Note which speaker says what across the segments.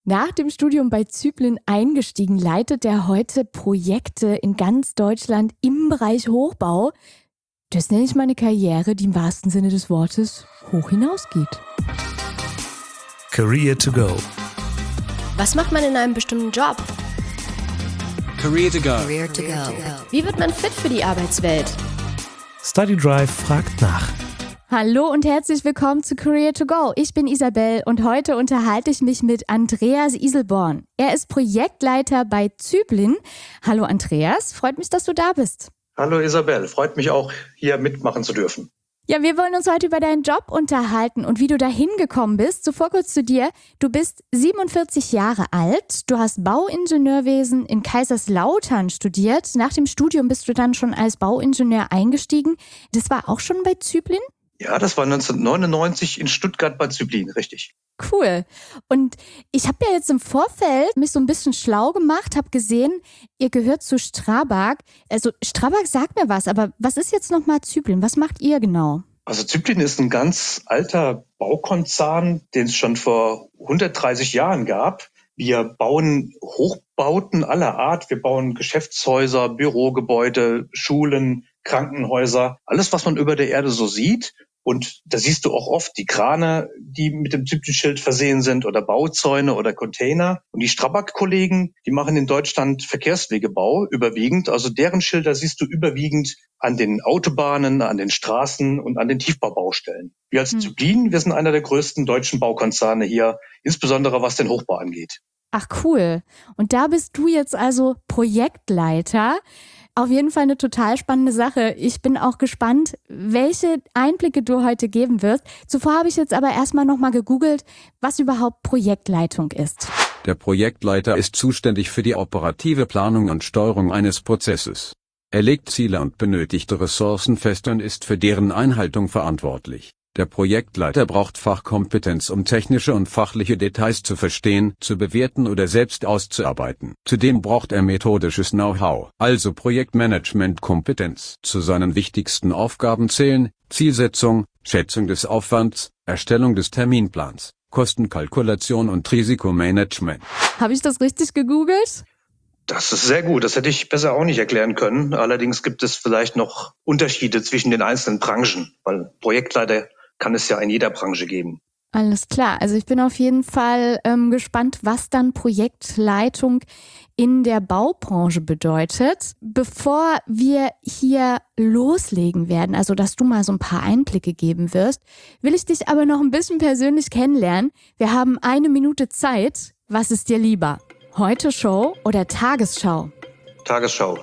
Speaker 1: Nach dem Studium bei Züblin eingestiegen, leitet er heute Projekte in ganz Deutschland im Bereich Hochbau. Das nenne ich mal eine Karriere, die im wahrsten Sinne des Wortes hoch hinausgeht.
Speaker 2: Career to go.
Speaker 3: Was macht man in einem bestimmten Job?
Speaker 4: Career to go.
Speaker 5: Career to go.
Speaker 3: Wie wird man fit für die Arbeitswelt?
Speaker 2: Study Drive fragt nach.
Speaker 1: Hallo und herzlich willkommen zu Career to go. Ich bin Isabel und heute unterhalte ich mich mit Andreas Iselborn. Er ist Projektleiter bei Züblin. Hallo Andreas, freut mich, dass du da bist.
Speaker 6: Hallo Isabel, freut mich auch, hier mitmachen zu dürfen.
Speaker 1: Ja, wir wollen uns heute über deinen Job unterhalten und wie du da hingekommen bist. Zuvor kurz zu dir. Du bist 47 Jahre alt. Du hast Bauingenieurwesen in Kaiserslautern studiert. Nach dem Studium bist du dann schon als Bauingenieur eingestiegen. Das war auch schon bei Züblin?
Speaker 6: Ja, das war 1999 in Stuttgart bei Züblin, richtig.
Speaker 1: Cool. Und ich habe ja jetzt im Vorfeld mich so ein bisschen schlau gemacht, habe gesehen, ihr gehört zu Strabag. Also Strabag sagt mir was, aber was ist jetzt nochmal Züblin? Was macht ihr genau?
Speaker 6: Also Züblin ist ein ganz alter Baukonzern, den es schon vor 130 Jahren gab. Wir bauen Hochbauten aller Art. Wir bauen Geschäftshäuser, Bürogebäude, Schulen, Krankenhäuser, alles, was man über der Erde so sieht. Und da siehst du auch oft die Krane, die mit dem Züblin-Schild versehen sind oder Bauzäune oder Container. Und die Strabag-Kollegen, die machen in Deutschland Verkehrswegebau überwiegend. Also deren Schilder siehst du überwiegend an den Autobahnen, an den Straßen und an den Tiefbaubaustellen. Wir als Züblin, wir sind einer der größten deutschen Baukonzerne hier, insbesondere was den Hochbau angeht.
Speaker 1: Ach cool. Und da bist du jetzt also Projektleiter. Auf jeden Fall eine total spannende Sache. Ich bin auch gespannt, welche Einblicke du heute geben wirst. Zuvor habe ich jetzt aber erstmal nochmal gegoogelt, was überhaupt Projektleitung ist.
Speaker 4: Der Projektleiter ist zuständig für die operative Planung und Steuerung eines Prozesses. Er legt Ziele und benötigte Ressourcen fest und ist für deren Einhaltung verantwortlich. Der Projektleiter braucht Fachkompetenz, um technische und fachliche Details zu verstehen, zu bewerten oder selbst auszuarbeiten. Zudem braucht er methodisches Know-how, also Projektmanagement-Kompetenz. Zu seinen wichtigsten Aufgaben zählen Zielsetzung, Schätzung des Aufwands, Erstellung des Terminplans, Kostenkalkulation und Risikomanagement.
Speaker 1: Habe ich das richtig gegoogelt?
Speaker 6: Das ist sehr gut. Das hätte ich besser auch nicht erklären können. Allerdings gibt es vielleicht noch Unterschiede zwischen den einzelnen Branchen, weil Projektleiter kann es ja in jeder Branche geben.
Speaker 1: Alles klar. Also ich bin auf jeden Fall gespannt, was dann Projektleitung in der Baubranche bedeutet. Bevor wir hier loslegen werden, also dass du mal so ein paar Einblicke geben wirst, will ich dich aber noch ein bisschen persönlich kennenlernen. Wir haben 1 Minute Zeit. Was ist dir lieber? Heute Show oder Tagesschau?
Speaker 6: Tagesschau.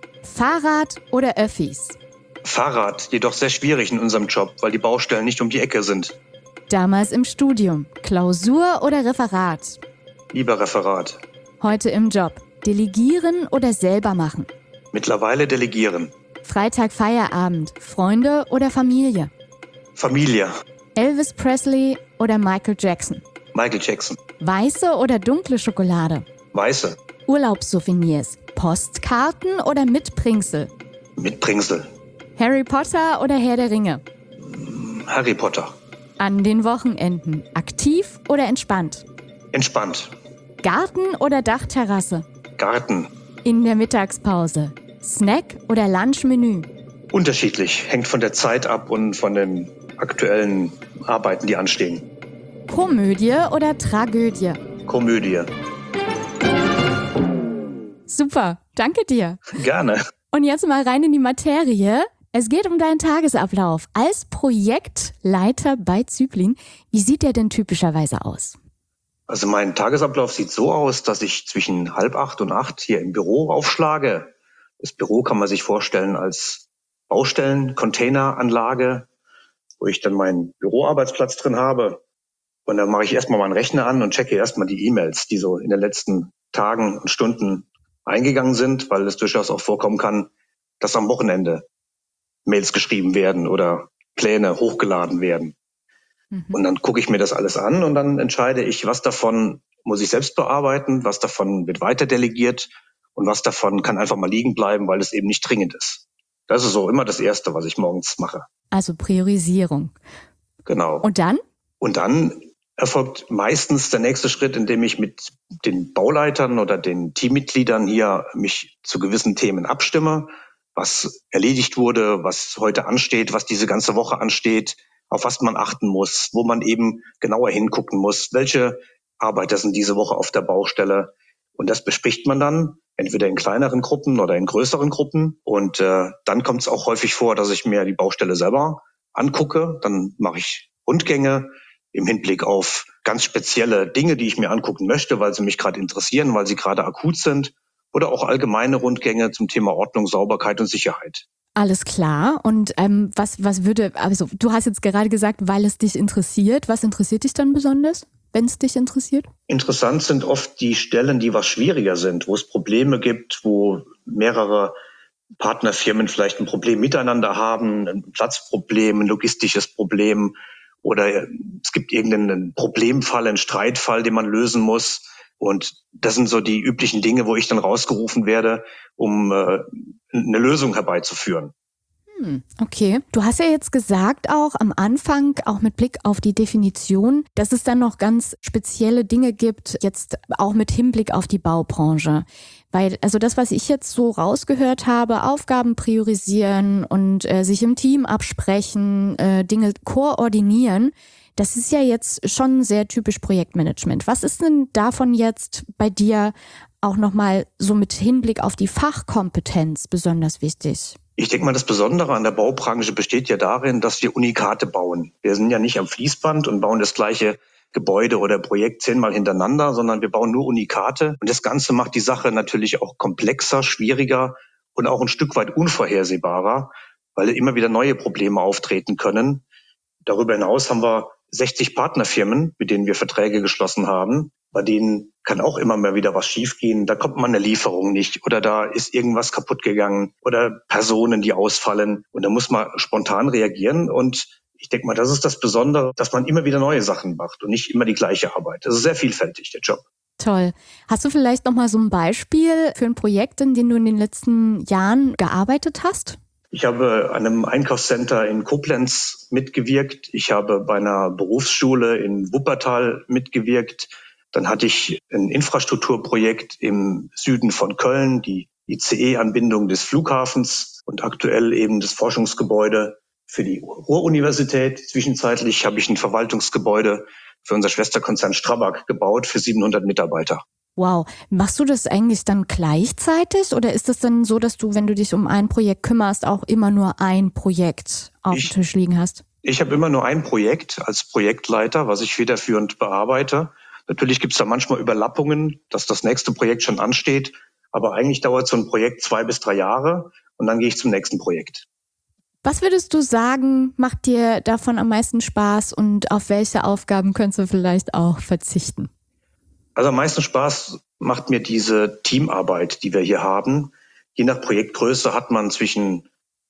Speaker 1: Fahrrad oder Öffis?
Speaker 6: Fahrrad, jedoch sehr schwierig in unserem Job, weil die Baustellen nicht um die Ecke sind.
Speaker 1: Damals im Studium. Klausur oder Referat?
Speaker 6: Lieber Referat.
Speaker 1: Heute im Job. Delegieren oder selber machen?
Speaker 6: Mittlerweile delegieren.
Speaker 1: Freitag Feierabend. Freunde oder Familie?
Speaker 6: Familie.
Speaker 1: Elvis Presley oder Michael Jackson?
Speaker 6: Michael Jackson.
Speaker 1: Weiße oder dunkle Schokolade?
Speaker 6: Weiße.
Speaker 1: Urlaubssouvenirs. Postkarten oder Mitbringsel?
Speaker 6: Mitbringsel.
Speaker 1: Harry Potter oder Herr der Ringe?
Speaker 6: Harry Potter.
Speaker 1: An den Wochenenden. Aktiv oder entspannt?
Speaker 6: Entspannt.
Speaker 1: Garten oder Dachterrasse?
Speaker 6: Garten.
Speaker 1: In der Mittagspause. Snack oder Lunchmenü?
Speaker 6: Unterschiedlich. Hängt von der Zeit ab und von den aktuellen Arbeiten, die anstehen.
Speaker 1: Komödie oder Tragödie?
Speaker 6: Komödie.
Speaker 1: Super, danke dir.
Speaker 6: Gerne.
Speaker 1: Und jetzt mal rein in die Materie. Es geht um deinen Tagesablauf als Projektleiter bei Züblin. Wie sieht der denn typischerweise aus?
Speaker 6: Also mein Tagesablauf sieht so aus, dass ich zwischen 7:30 und 8 hier im Büro aufschlage. Das Büro kann man sich vorstellen als Baustellen, Containeranlage, wo ich dann meinen Büroarbeitsplatz drin habe. Und dann mache ich erstmal meinen Rechner an und checke erstmal die E-Mails, die so in den letzten Tagen und Stunden eingegangen sind, weil es durchaus auch vorkommen kann, dass am Wochenende Mails geschrieben werden oder Pläne hochgeladen werden. Und dann gucke ich mir das alles an und dann entscheide ich, was davon muss ich selbst bearbeiten, was davon wird weiter delegiert und was davon kann einfach mal liegen bleiben, weil es eben nicht dringend ist. Das ist so immer das Erste, was ich morgens mache.
Speaker 1: Also Priorisierung.
Speaker 6: Genau.
Speaker 1: Und dann?
Speaker 6: Und dann erfolgt meistens der nächste Schritt, indem ich mit den Bauleitern oder den Teammitgliedern hier mich zu gewissen Themen abstimme, was erledigt wurde, was heute ansteht, was diese ganze Woche ansteht, auf was man achten muss, wo man eben genauer hingucken muss, welche Arbeiter sind diese Woche auf der Baustelle. Und das bespricht man dann entweder in kleineren Gruppen oder in größeren Gruppen. Und dann kommt es auch häufig vor, dass ich mir die Baustelle selber angucke. Dann mache ich Rundgänge im Hinblick auf ganz spezielle Dinge, die ich mir angucken möchte, weil sie mich gerade interessieren, weil sie gerade akut sind. Oder auch allgemeine Rundgänge zum Thema Ordnung, Sauberkeit und Sicherheit.
Speaker 1: Alles klar. Und was würde, also du hast jetzt gerade gesagt, weil es dich interessiert. Was interessiert dich dann besonders, wenn es dich interessiert?
Speaker 6: Interessant sind oft die Stellen, die was schwieriger sind, wo es Probleme gibt, wo mehrere Partnerfirmen vielleicht ein Problem miteinander haben, ein Platzproblem, ein logistisches Problem oder es gibt irgendeinen Problemfall, einen Streitfall, den man lösen muss. Und das sind so die üblichen Dinge, wo ich dann rausgerufen werde, um eine Lösung herbeizuführen.
Speaker 1: Okay. Du hast ja jetzt gesagt auch am Anfang, auch mit Blick auf die Definition, dass es dann noch ganz spezielle Dinge gibt, jetzt auch mit Hinblick auf die Baubranche. Weil, also das, was ich jetzt so rausgehört habe, Aufgaben priorisieren und sich im Team absprechen, Dinge koordinieren, das ist ja jetzt schon sehr typisch Projektmanagement. Was ist denn davon jetzt bei dir auch nochmal so mit Hinblick auf die Fachkompetenz besonders wichtig?
Speaker 6: Ich denke mal, das Besondere an der Baubranche besteht ja darin, dass wir Unikate bauen. Wir sind ja nicht am Fließband und bauen das gleiche Gebäude oder Projekt 10-mal hintereinander, sondern wir bauen nur Unikate. Und das Ganze macht die Sache natürlich auch komplexer, schwieriger und auch ein Stück weit unvorhersehbarer, weil immer wieder neue Probleme auftreten können. Darüber hinaus haben wir 60 Partnerfirmen, mit denen wir Verträge geschlossen haben. Bei denen kann auch immer mal wieder was schiefgehen. Da kommt man eine Lieferung nicht oder da ist irgendwas kaputt gegangen oder Personen, die ausfallen. Und da muss man spontan reagieren. Und ich denke mal, das ist das Besondere, dass man immer wieder neue Sachen macht und nicht immer die gleiche Arbeit. Das ist sehr vielfältig, der Job.
Speaker 1: Toll. Hast du vielleicht noch mal so ein Beispiel für ein Projekt, in dem du in den letzten Jahren gearbeitet hast?
Speaker 6: Ich habe an einem Einkaufscenter in Koblenz mitgewirkt. Ich habe bei einer Berufsschule in Wuppertal mitgewirkt. Dann hatte ich ein Infrastrukturprojekt im Süden von Köln, die ICE-Anbindung des Flughafens und aktuell eben das Forschungsgebäude für die Ruhr-Universität. Zwischenzeitlich habe ich ein Verwaltungsgebäude für unser Schwesterkonzern Strabag gebaut für 700 Mitarbeiter.
Speaker 1: Wow. Machst du das eigentlich dann gleichzeitig oder ist es dann so, dass du, wenn du dich um ein Projekt kümmerst, auch immer nur ein Projekt auf dem Tisch liegen hast?
Speaker 6: Ich habe immer nur ein Projekt als Projektleiter, was ich federführend bearbeite. Natürlich gibt es da manchmal Überlappungen, dass das nächste Projekt schon ansteht. Aber eigentlich dauert so ein Projekt 2 bis 3 Jahre und dann gehe ich zum nächsten Projekt.
Speaker 1: Was würdest du sagen, macht dir davon am meisten Spaß und auf welche Aufgaben könntest du vielleicht auch verzichten?
Speaker 6: Also am meisten Spaß macht mir diese Teamarbeit, die wir hier haben. Je nach Projektgröße hat man zwischen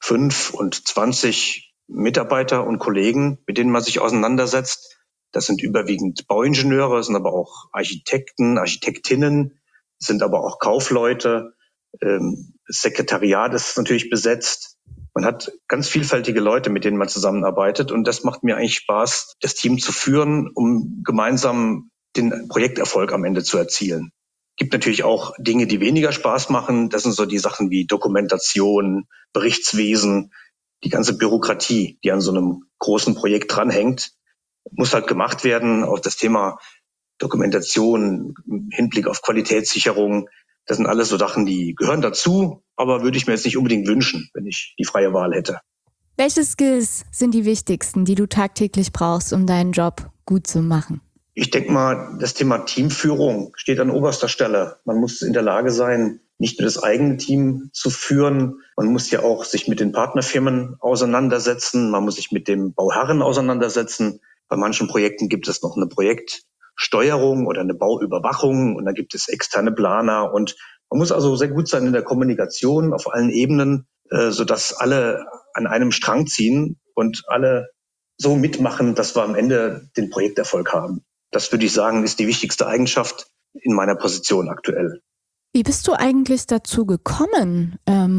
Speaker 6: 5 und 20 Mitarbeiter und Kollegen, mit denen man sich auseinandersetzt. Das sind überwiegend Bauingenieure, sind aber auch Architekten, Architektinnen, sind aber auch Kaufleute. Das Sekretariat ist natürlich besetzt. Man hat ganz vielfältige Leute, mit denen man zusammenarbeitet. Und das macht mir eigentlich Spaß, das Team zu führen, um gemeinsam den Projekterfolg am Ende zu erzielen. Gibt natürlich auch Dinge, die weniger Spaß machen. Das sind so die Sachen wie Dokumentation, Berichtswesen, die ganze Bürokratie, die an so einem großen Projekt dranhängt, muss halt gemacht werden. Auch das Thema Dokumentation im Hinblick auf Qualitätssicherung, das sind alles so Sachen, die gehören dazu, aber würde ich mir jetzt nicht unbedingt wünschen, wenn ich die freie Wahl hätte.
Speaker 1: Welche Skills sind die wichtigsten, die du tagtäglich brauchst, um deinen Job gut zu machen?
Speaker 6: Ich denke mal, das Thema Teamführung steht an oberster Stelle. Man muss in der Lage sein, nicht nur das eigene Team zu führen. Man muss ja auch sich mit den Partnerfirmen auseinandersetzen. Man muss sich mit dem Bauherren auseinandersetzen. Bei manchen Projekten gibt es noch eine Projektsteuerung oder eine Bauüberwachung und dann gibt es externe Planer. Und man muss also sehr gut sein in der Kommunikation auf allen Ebenen, sodass alle an einem Strang ziehen und alle so mitmachen, dass wir am Ende den Projekterfolg haben. Das würde ich sagen, ist die wichtigste Eigenschaft in meiner Position aktuell.
Speaker 1: Wie bist du eigentlich dazu gekommen,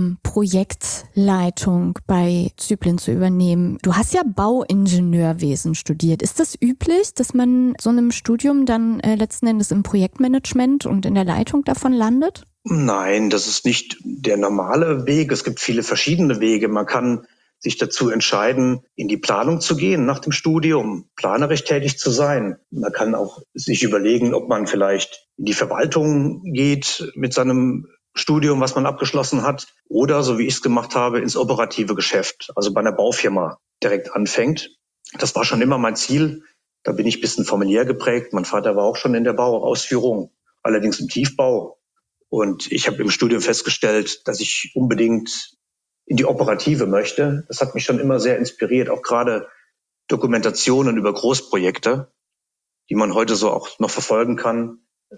Speaker 1: Projektleitung bei Züblin zu übernehmen? Du hast ja Bauingenieurwesen studiert. Ist das üblich, dass man so einem Studium dann letzten Endes im Projektmanagement und in der Leitung davon landet?
Speaker 6: Nein, das ist nicht der normale Weg. Es gibt viele verschiedene Wege. Man kann sich dazu entscheiden, in die Planung zu gehen nach dem Studium, planerisch tätig zu sein. Man kann auch sich überlegen, ob man vielleicht in die Verwaltung geht mit seinem Studium, was man abgeschlossen hat, oder, so wie ich es gemacht habe, ins operative Geschäft, also bei einer Baufirma direkt anfängt. Das war schon immer mein Ziel. Da bin ich ein bisschen familiär geprägt. Mein Vater war auch schon in der Bauausführung, allerdings im Tiefbau. Und ich habe im Studium festgestellt, dass ich unbedingt in die Operative möchte. Das hat mich schon immer sehr inspiriert, auch gerade Dokumentationen über Großprojekte, die man heute so auch noch verfolgen kann.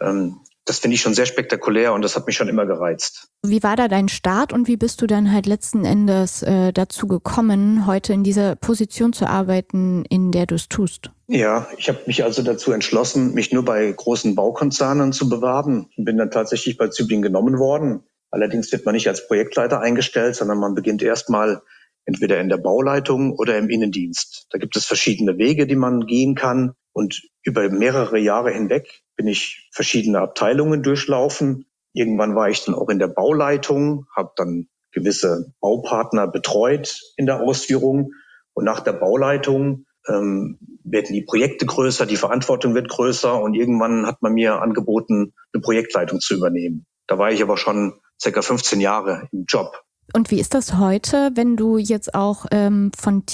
Speaker 6: Das finde ich schon sehr spektakulär und das hat mich schon immer gereizt.
Speaker 1: Wie war da dein Start und wie bist du dann halt letzten Endes dazu gekommen, heute in dieser Position zu arbeiten, in der du es tust?
Speaker 6: Ja, ich habe mich also dazu entschlossen, mich nur bei großen Baukonzernen zu bewerben und bin dann tatsächlich bei Züblin genommen worden. Allerdings wird man nicht als Projektleiter eingestellt, sondern man beginnt erstmal entweder in der Bauleitung oder im Innendienst. Da gibt es verschiedene Wege, die man gehen kann. Und über mehrere Jahre hinweg bin ich verschiedene Abteilungen durchlaufen. Irgendwann war ich dann auch in der Bauleitung, habe dann gewisse Baupartner betreut in der Ausführung. Und nach der Bauleitung werden die Projekte größer, die Verantwortung wird größer. Und irgendwann hat man mir angeboten, eine Projektleitung zu übernehmen. Da war ich aber schon ca. 15 Jahre im Job.
Speaker 1: Und wie ist das heute, wenn du jetzt auch von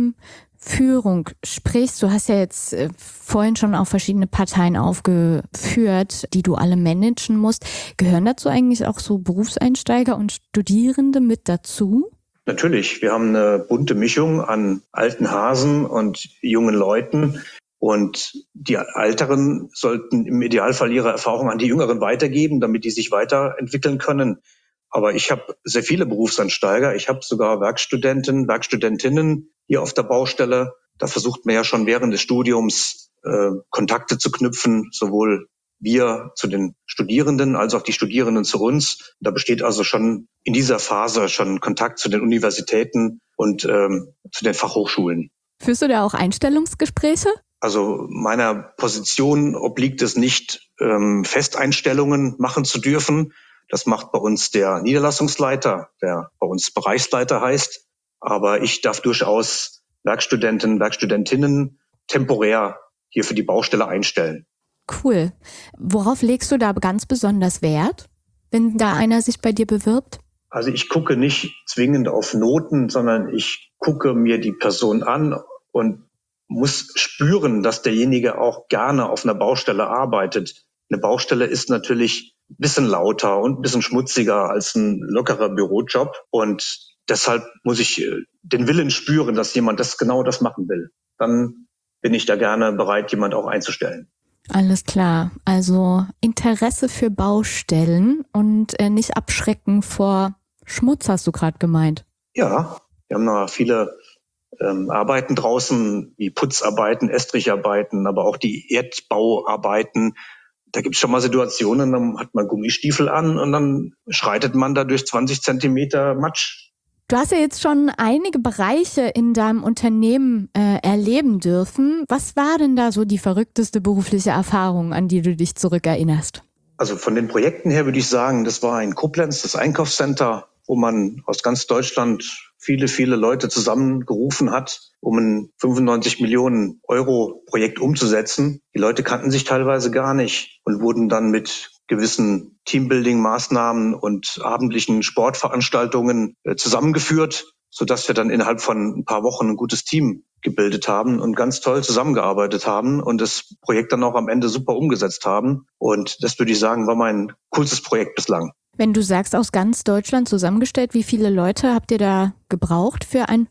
Speaker 1: Teamführung sprichst? Du hast ja jetzt vorhin schon auch verschiedene Parteien aufgeführt, die du alle managen musst. Gehören dazu eigentlich auch so Berufseinsteiger und Studierende mit dazu?
Speaker 6: Natürlich, wir haben eine bunte Mischung an alten Hasen und jungen Leuten. Und die Älteren sollten im Idealfall ihre Erfahrung an die Jüngeren weitergeben, damit die sich weiterentwickeln können. Aber ich habe sehr viele Berufseinsteiger. Ich habe sogar Werkstudenten, Werkstudentinnen hier auf der Baustelle. Da versucht man ja schon während des Studiums Kontakte zu knüpfen, sowohl wir zu den Studierenden als auch die Studierenden zu uns. Da besteht also schon in dieser Phase schon Kontakt zu den Universitäten und zu den Fachhochschulen.
Speaker 1: Führst du da auch Einstellungsgespräche?
Speaker 6: Also meiner Position obliegt es nicht, Festeinstellungen machen zu dürfen. Das macht bei uns der Niederlassungsleiter, der bei uns Bereichsleiter heißt. Aber ich darf durchaus Werkstudenten, Werkstudentinnen temporär hier für die Baustelle einstellen.
Speaker 1: Cool. Worauf legst du da ganz besonders Wert, wenn da einer sich bei dir bewirbt?
Speaker 6: Also ich gucke nicht zwingend auf Noten, sondern ich gucke mir die Person an und muss spüren, dass derjenige auch gerne auf einer Baustelle arbeitet. Eine Baustelle ist natürlich ein bisschen lauter und ein bisschen schmutziger als ein lockerer Bürojob. Und deshalb muss ich den Willen spüren, dass jemand genau das machen will. Dann bin ich da gerne bereit, jemand auch einzustellen.
Speaker 1: Alles klar. Also Interesse für Baustellen und nicht abschrecken vor Schmutz, hast du gerade gemeint.
Speaker 6: Ja, wir haben noch viele Arbeiten draußen, wie Putzarbeiten, Estricharbeiten, aber auch die Erdbauarbeiten. Da gibt es schon mal Situationen, dann hat man Gummistiefel an und dann schreitet man da durch 20 Zentimeter Matsch.
Speaker 1: Du hast ja jetzt schon einige Bereiche in deinem Unternehmen erleben dürfen. Was war denn da so die verrückteste berufliche Erfahrung, an die du dich zurückerinnerst?
Speaker 6: Also von den Projekten her würde ich sagen, das war in Koblenz, das Einkaufscenter, wo man aus ganz Deutschland viele Leute zusammengerufen hat, um ein 95 Millionen Euro Projekt umzusetzen. Die Leute kannten sich teilweise gar nicht und wurden dann mit gewissen Teambuilding-Maßnahmen und abendlichen Sportveranstaltungen zusammengeführt, sodass wir dann innerhalb von ein paar Wochen ein gutes Team gebildet haben und ganz toll zusammengearbeitet haben und das Projekt dann auch am Ende super umgesetzt haben. Und das würde ich sagen, war mein coolstes Projekt bislang.
Speaker 1: Wenn du sagst, aus ganz Deutschland zusammengestellt, wie viele Leute habt ihr da gebraucht für ein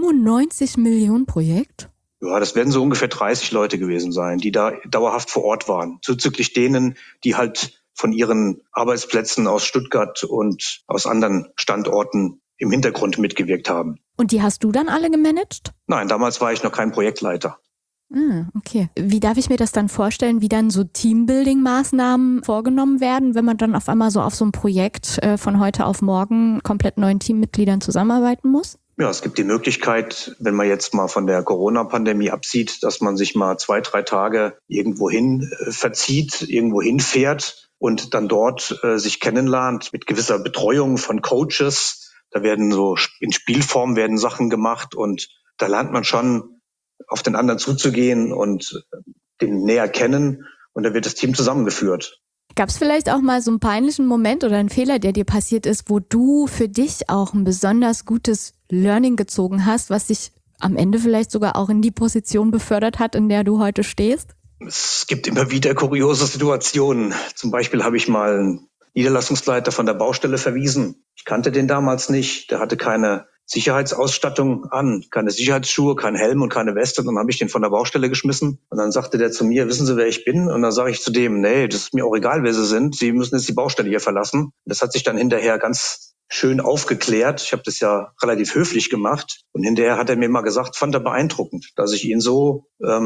Speaker 1: 95 Millionen Projekt?
Speaker 6: Ja, das werden so ungefähr 30 Leute gewesen sein, die da dauerhaft vor Ort waren. Zuzüglich denen, die halt von ihren Arbeitsplätzen aus Stuttgart und aus anderen Standorten im Hintergrund mitgewirkt haben.
Speaker 1: Und die hast du dann alle gemanagt?
Speaker 6: Nein, damals war ich noch kein Projektleiter.
Speaker 1: Okay. Wie darf ich mir das dann vorstellen, wie dann so Teambuilding-Maßnahmen vorgenommen werden, wenn man dann auf einmal so auf so ein Projekt von heute auf morgen komplett neuen Teammitgliedern zusammenarbeiten muss?
Speaker 6: Ja, es gibt die Möglichkeit, wenn man jetzt mal von der Corona-Pandemie absieht, dass man sich mal 2-3 Tage irgendwo hin verzieht, irgendwo hinfährt und dann dort sich kennenlernt mit gewisser Betreuung von Coaches. Da werden so in Spielform werden Sachen gemacht und da lernt man schon auf den anderen zuzugehen und den näher kennen und dann wird das Team zusammengeführt.
Speaker 1: Gab es vielleicht auch mal so einen peinlichen Moment oder einen Fehler, der dir passiert ist, wo du für dich auch ein besonders gutes Learning gezogen hast, was dich am Ende vielleicht sogar auch in die Position befördert hat, in der du heute stehst?
Speaker 6: Es gibt immer wieder kuriose Situationen. Zum Beispiel habe ich mal einen Niederlassungsleiter von der Baustelle verwiesen. Ich kannte den damals nicht. Der hatte keine Sicherheitsausstattung an, keine Sicherheitsschuhe, kein Helm und keine Weste. Und dann habe ich den von der Baustelle geschmissen. Und dann sagte der zu mir, wissen Sie, wer ich bin? Und dann sage ich zu dem, nee, das ist mir auch egal, wer Sie sind. Sie müssen jetzt die Baustelle hier verlassen. Das hat sich dann hinterher ganz schön aufgeklärt. Ich habe das ja relativ höflich gemacht. Und hinterher hat er mir mal gesagt, fand er beeindruckend, dass ich ihn so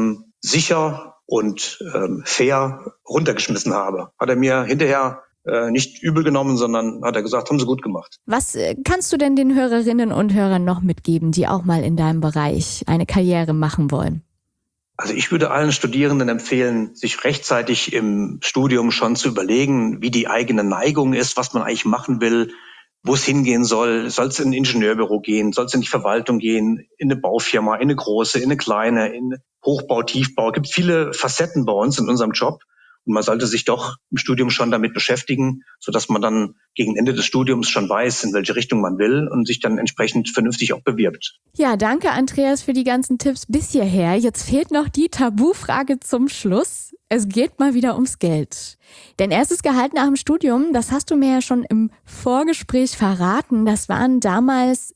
Speaker 6: sicher und fair runtergeschmissen habe. Hat er mir hinterher nicht übel genommen, sondern hat er gesagt, haben Sie gut gemacht.
Speaker 1: Was kannst du denn den Hörerinnen und Hörern noch mitgeben, die auch mal in deinem Bereich eine Karriere machen wollen?
Speaker 6: Also ich würde allen Studierenden empfehlen, sich rechtzeitig im Studium schon zu überlegen, wie die eigene Neigung ist, was man eigentlich machen will, wo es hingehen soll. Soll es in ein Ingenieurbüro gehen? Soll es in die Verwaltung gehen? In eine Baufirma, in eine große, in eine kleine, in Hochbau, Tiefbau? Es gibt viele Facetten bei uns in unserem Job. Und man sollte sich doch im Studium schon damit beschäftigen, sodass man dann gegen Ende des Studiums schon weiß, in welche Richtung man will und sich dann entsprechend vernünftig auch bewirbt.
Speaker 1: Ja, danke Andreas für die ganzen Tipps bis hierher. Jetzt fehlt noch die Tabufrage zum Schluss. Es geht mal wieder ums Geld. Dein erstes Gehalt nach dem Studium, das hast du mir ja schon im Vorgespräch verraten, das waren damals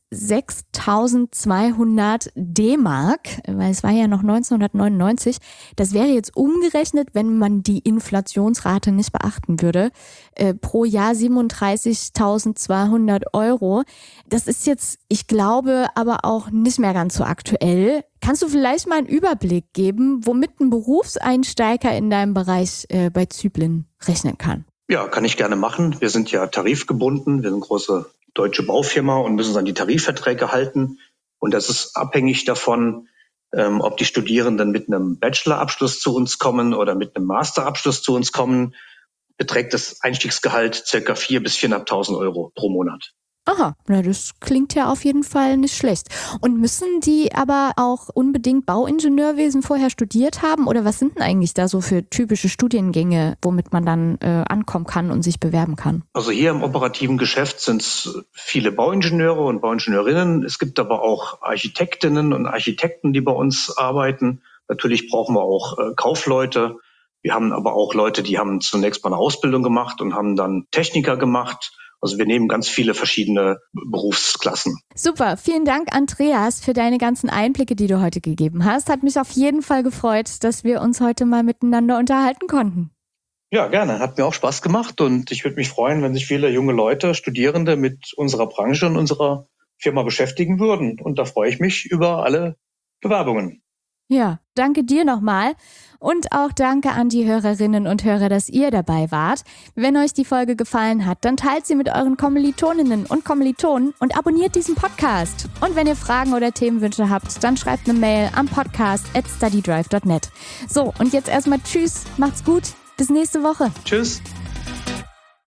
Speaker 1: 6.200 D-Mark, weil es war ja noch 1999. Das wäre jetzt umgerechnet, wenn man die Inflationsrate nicht beachten würde, pro Jahr 37.200 Euro. Das ist jetzt, ich glaube, aber auch nicht mehr ganz so aktuell. Kannst du vielleicht mal einen Überblick geben, womit ein Berufseinsteiger in deinem Bereich bei Züblin rechnen kann?
Speaker 6: Ja, kann ich gerne machen. Wir sind ja tarifgebunden. Wir sind eine große deutsche Baufirma und müssen uns an die Tarifverträge halten. Und das ist abhängig davon, ob die Studierenden mit einem Bachelorabschluss zu uns kommen oder mit einem Masterabschluss zu uns kommen, beträgt das Einstiegsgehalt ca. 4.000 bis 4.500 Euro pro Monat.
Speaker 1: Aha, na das klingt ja auf jeden Fall nicht schlecht. Und müssen die aber auch unbedingt Bauingenieurwesen vorher studiert haben? Oder was sind denn eigentlich da so für typische Studiengänge, womit man dann ankommen kann und sich bewerben kann?
Speaker 6: Also hier im operativen Geschäft sind es viele Bauingenieure und Bauingenieurinnen. Es gibt aber auch Architektinnen und Architekten, die bei uns arbeiten. Natürlich brauchen wir auch Kaufleute. Wir haben aber auch Leute, die haben zunächst mal eine Ausbildung gemacht und haben dann Techniker gemacht. Also wir nehmen ganz viele verschiedene Berufsklassen.
Speaker 1: Super, vielen Dank Andreas für deine ganzen Einblicke, die du heute gegeben hast. Hat mich auf jeden Fall gefreut, dass wir uns heute mal miteinander unterhalten konnten.
Speaker 6: Ja, gerne. Hat mir auch Spaß gemacht und ich würde mich freuen, wenn sich viele junge Leute, Studierende mit unserer Branche und unserer Firma beschäftigen würden. Und da freue ich mich über alle Bewerbungen.
Speaker 1: Ja, danke dir nochmal. Und auch danke an die Hörerinnen und Hörer, dass ihr dabei wart. Wenn euch die Folge gefallen hat, dann teilt sie mit euren Kommilitoninnen und Kommilitonen und abonniert diesen Podcast. Und wenn ihr Fragen oder Themenwünsche habt, dann schreibt eine Mail am podcast@studydrive.net. So, und jetzt erstmal tschüss, macht's gut, bis nächste Woche.
Speaker 6: Tschüss.